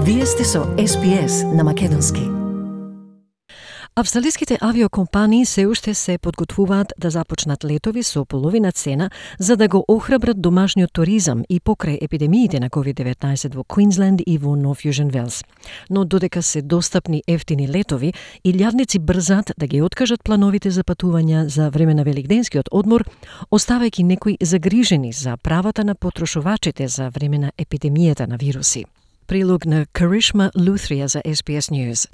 Вие сте со SPS на македонски. Австралиските авиокомпании се уште се подготвуваат да започнат летови со половина цена за да го охрабрат домашниот туризам и покрај епидемиите на COVID-19 во Квинсленд и во Нов Јужен Велс. Но додека се достапни ефтини летови, илјадници брзат да ги откажат плановите за патувања за време на великденскиот одмор, оставајќи некои загрижени за правата на потрошувачите за време на епидемијата на вируси. Прилог на Karishma Luthria за SBS News.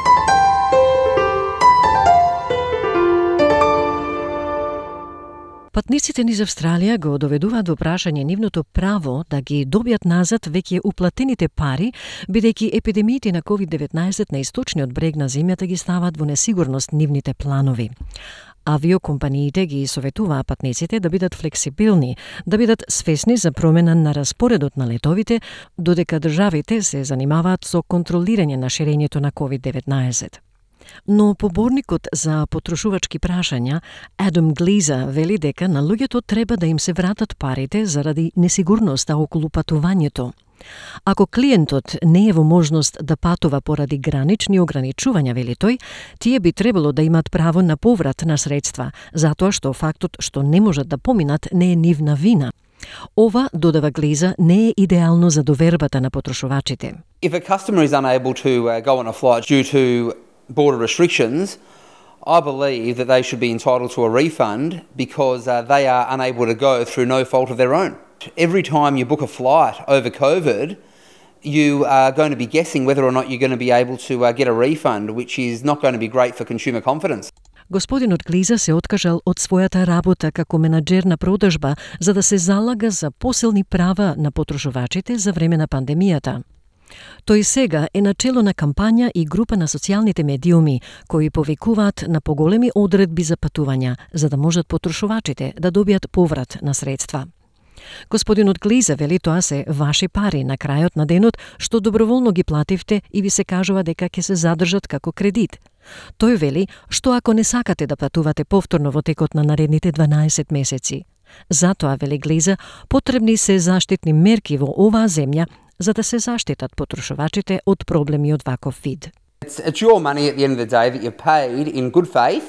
Патниците низ Австралија го доведуваат во прашање нивното право да ги добијат назад веќе уплатените пари, бидејќи епидемиите на COVID-19 на источниот брег на земјата ги стават во несигурност нивните планови. Авиокомпаниите ги советуваа патниците да бидат флексибилни, да бидат свесни за промена на распоредот на летовите, додека државите се занимаваат со контролирање на ширењето на COVID-19. Но поборникот за потрошувачки прашања, Адам Глиза, вели дека на луѓето треба да им се вратат парите заради несигурноста околу патувањето. Ако клиентот не е во можност да патува поради гранични ограничувања, вели тој, тие би требало да имат право на поврат на средства, затоа што фактот што не можат да поминат не е нивна вина. Ова, додава Глиза, не е идеално за довербата на потрошувачите. If a customer is unable to go on a flight due to border restrictions, I believe that they should be entitled to a refund because they are unable to go through no fault of their own. Every time you book a flight over COVID, you are going to be guessing whether or not you're going to be able to get a refund, which is not going to be great for consumer confidence. Господинот Глиза се откажал од својата работа како менаџер на продажба за да се залага за посилни права на потрошувачите за време на пандемијата. Тој сега е начело на кампања и група на социјалните медиуми кои повикуваат на поголеми одредби за патувања, за да можат потрошувачите да добијат поврат на средства. Господинот Глиза вели тоа се ваши пари на крајот на денот што доброволно ги плативте и ви се кажува дека ќе се задржат како кредит. Тој вели што ако не сакате да патувате повторно во текот на наредните 12 месеци. Затоа, вели Глиза, потребни се заштитни мерки во оваа земја за да се заштитат потрошувачите од проблеми од ваков вид. It's your money at the end of the day that you've paid in good faith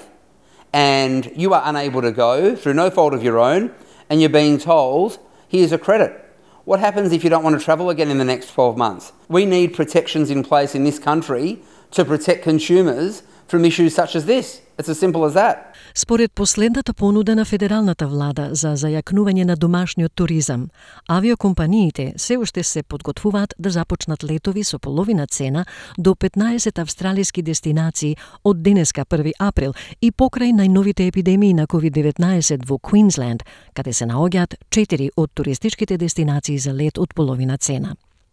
and you are unable to go through no fault of your own and you're being told, here's a credit. What happens if you don't want to travel again in the next 12 months? We need protections in place in this country to protect consumers from issues such as this. It's as simple as that. Според последната понуда на федералната влада за зајакнување на домашниот туризам, авиокомпаниите се уште се подготвуваат да започнат летови со половина цена до 15 австралиски дестинации од денеска 1 април и покрај најновите епидемии на COVID-19 во Квинсленд, каде се наоѓаат 4 од туристичките дестинации за лет од половина цена.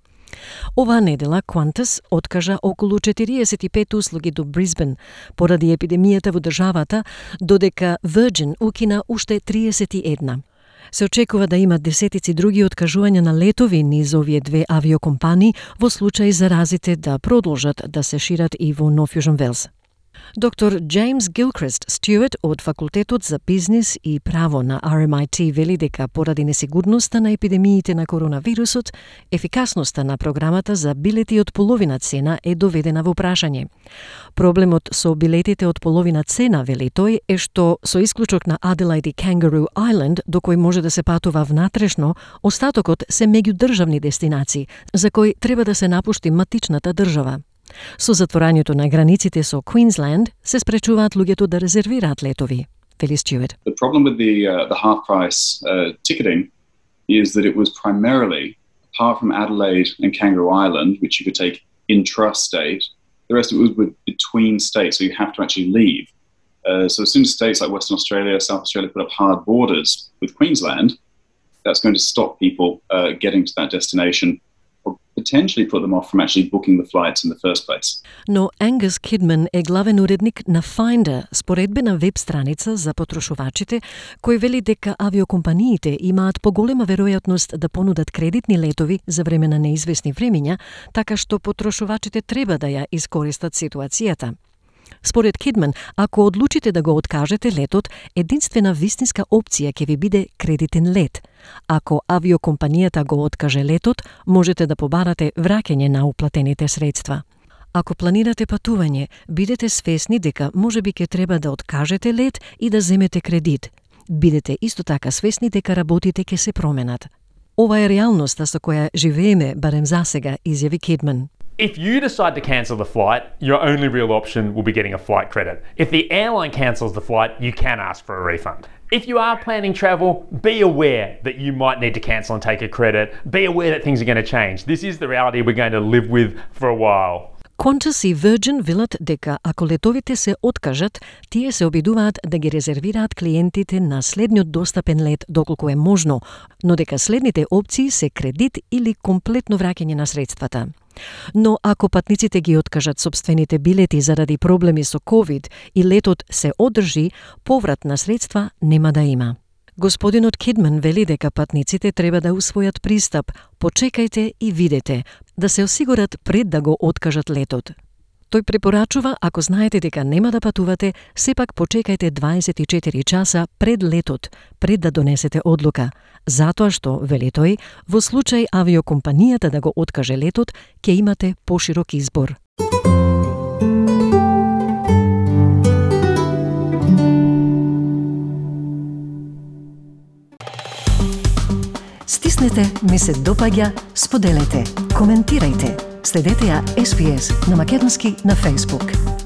Оваа недела Qantas откажа околу 45 услуги до Брисбен поради епидемијата во државата, додека Virgin укина уште 31. Се очекува да има десетици други откажувања на летови низ овие две авиокомпании во случај заразите да продолжат да се шират и во Нов Јужен Велс. Доктор Джеймс Гилкрист Стюарт од Факултетот за бизнис и право на RMIT вели дека поради несигурноста на епидемиите на коронавирусот, ефикасноста на програмата за билети од половина цена е доведена во прашање. Проблемот со билетите од половина цена, вели тој, е што со исклучок на Adelaide и Kangaroo Island, до кој може да се патува внатрешно, остатокот се меѓудржавни дестинации, за кои треба да се напушти матичната држава. Со затворањето на границите со Квинсленд се спречуваат луѓето да резервираат летови. Вели Стюарт. The problem with the half-price ticketing is that it was primarily, apart from Adelaide and Kangaroo Island, which you could take intrastate, the rest of it was between states, so you have to actually leave. So as soon as states like Western Australia, South Australia put up hard borders with Queensland, that's going to stop people getting to that destination or potentially put them off from actually booking the flights in the first place. Но Angus Kidman е главен уредник на Finder, споредбена веб страница за потрошувачите, кој вели дека авиокомпаниите имаат поголема веројатност да понудат кредитни летови за време на неизвестни времиња, така што потрошувачите треба да ја искористат ситуацијата. Според Кидман, ако одлучите да го откажете летот, единствена вистинска опција ќе ви биде кредитен лет. Ако авиокомпанијата го откаже летот, можете да побарате враќање на уплатените средства. Ако планирате патување, бидете свесни дека можеби ќе треба да откажете лет и да земете кредит. Бидете исто така свесни дека работите ќе се променат. Ова е реалноста со која живееме, барем засега, изјави Кидман. If you decide to cancel the flight, your only real option will be getting a flight credit. If the airline cancels the flight, you can ask for a refund. If you are planning travel, be aware that you might need to cancel and take a credit. Be aware that things are going to change. This is the reality we're going to live with for a while. Qantas и Virgin велат дека ако летовите се откажат, тие се обидуваат да ги резервираат клиентите на следниот достапен лет доколку е можно, но дека следните опции се кредит или комплетно враќање на средствата. Но ако патниците ги откажат сопствените билети заради проблеми со COVID и летот се одржи, поврат на средства нема да има. Господинот Кидман вели дека патниците треба да усвојат пристап, почекајте и видете, да се осигурат пред да го откажат летот. Тој препорачува, ако знаете дека нема да патувате, сепак почекајте 24 часа пред летот, пред да донесете одлука. Затоа што, вели тој, во случај авиокомпанијата да го откаже летот, ќе имате поширок избор. Стиснете, ми се допаѓа, споделете, коментирајте. Следете ја SPS на македонски на Facebook.